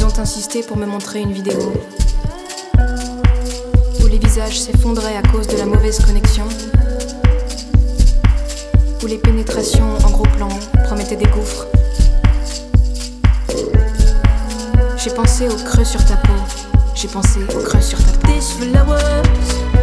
Ils ont insisté pour me montrer une vidéo où les visages s'effondraient à cause de la mauvaise connexion, où les pénétrations en gros plan promettaient des gouffres. J'ai pensé au creux sur ta peau, j'ai pensé au creux sur ta peau. These flowers